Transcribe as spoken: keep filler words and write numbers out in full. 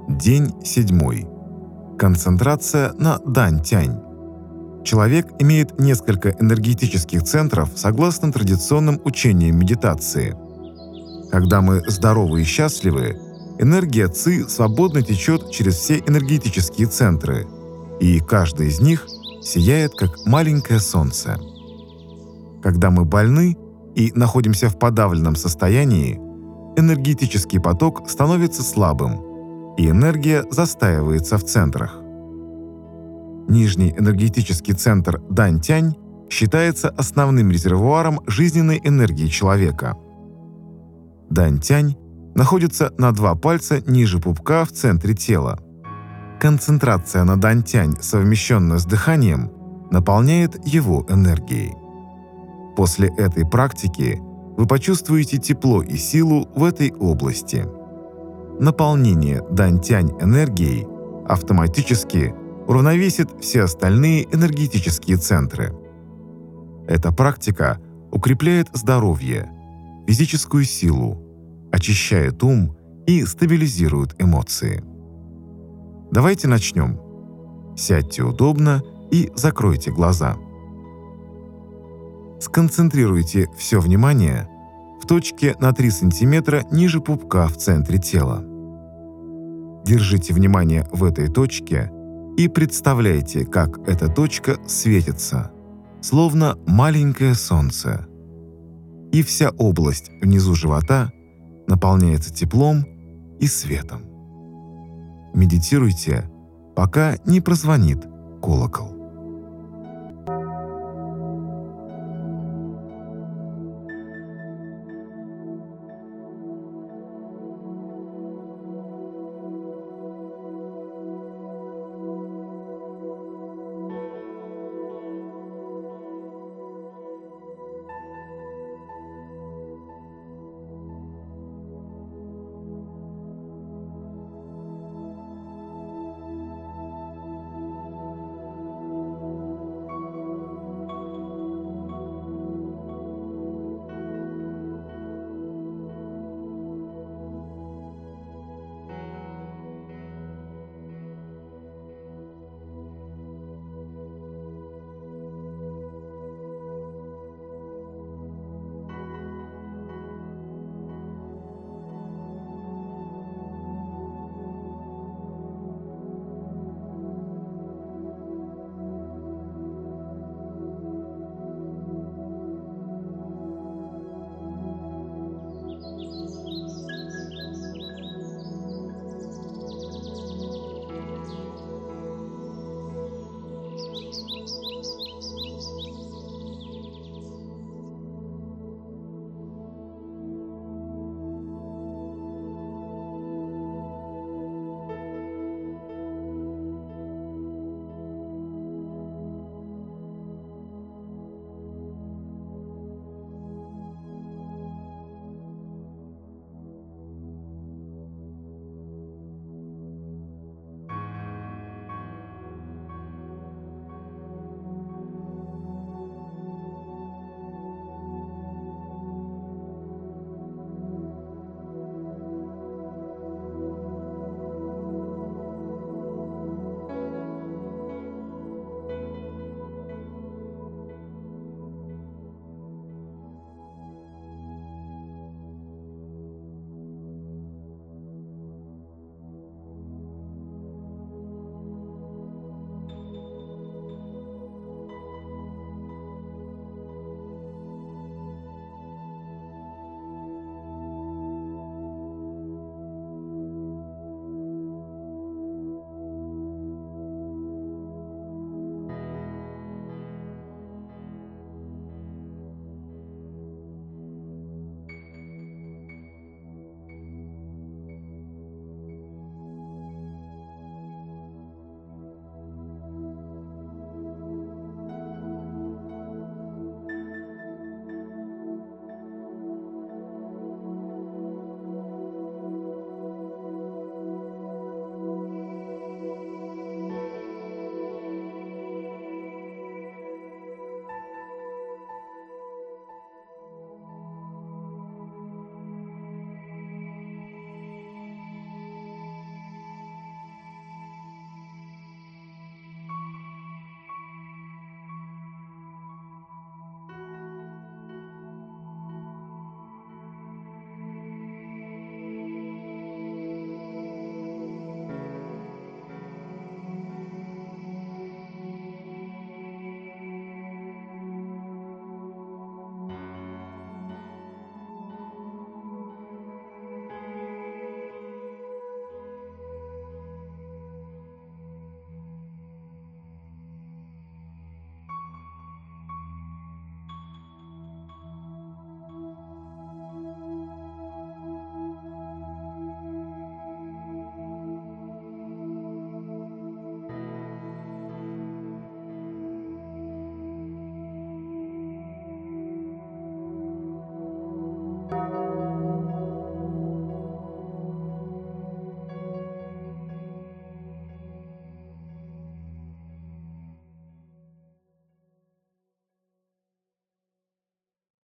День седьмой. Концентрация на Дань-Тянь. Человек имеет несколько энергетических центров согласно традиционным учениям медитации. Когда мы здоровы и счастливы, энергия Ци свободно течет через все энергетические центры, и каждый из них сияет, как маленькое солнце. Когда мы больны и находимся в подавленном состоянии, энергетический поток становится слабым, и энергия застаивается в центрах. Нижний энергетический центр Дань-Тянь считается основным резервуаром жизненной энергии человека. Дань-Тянь находится на два пальца ниже пупка в центре тела. Концентрация на Дань-Тянь, совмещенная с дыханием, наполняет его энергией. После этой практики вы почувствуете тепло и силу в этой области. Наполнение Дань-Тянь энергией автоматически уравновесит все остальные энергетические центры. Эта практика укрепляет здоровье, физическую силу, очищает ум и стабилизирует эмоции. Давайте начнем. Сядьте удобно и закройте глаза. Сконцентрируйте все внимание в точке на три сантиметра ниже пупка в центре тела. Держите внимание в этой точке и представляйте, как эта точка светится, словно маленькое солнце. И вся область внизу живота наполняется теплом и светом. Медитируйте, пока не прозвонит колокол.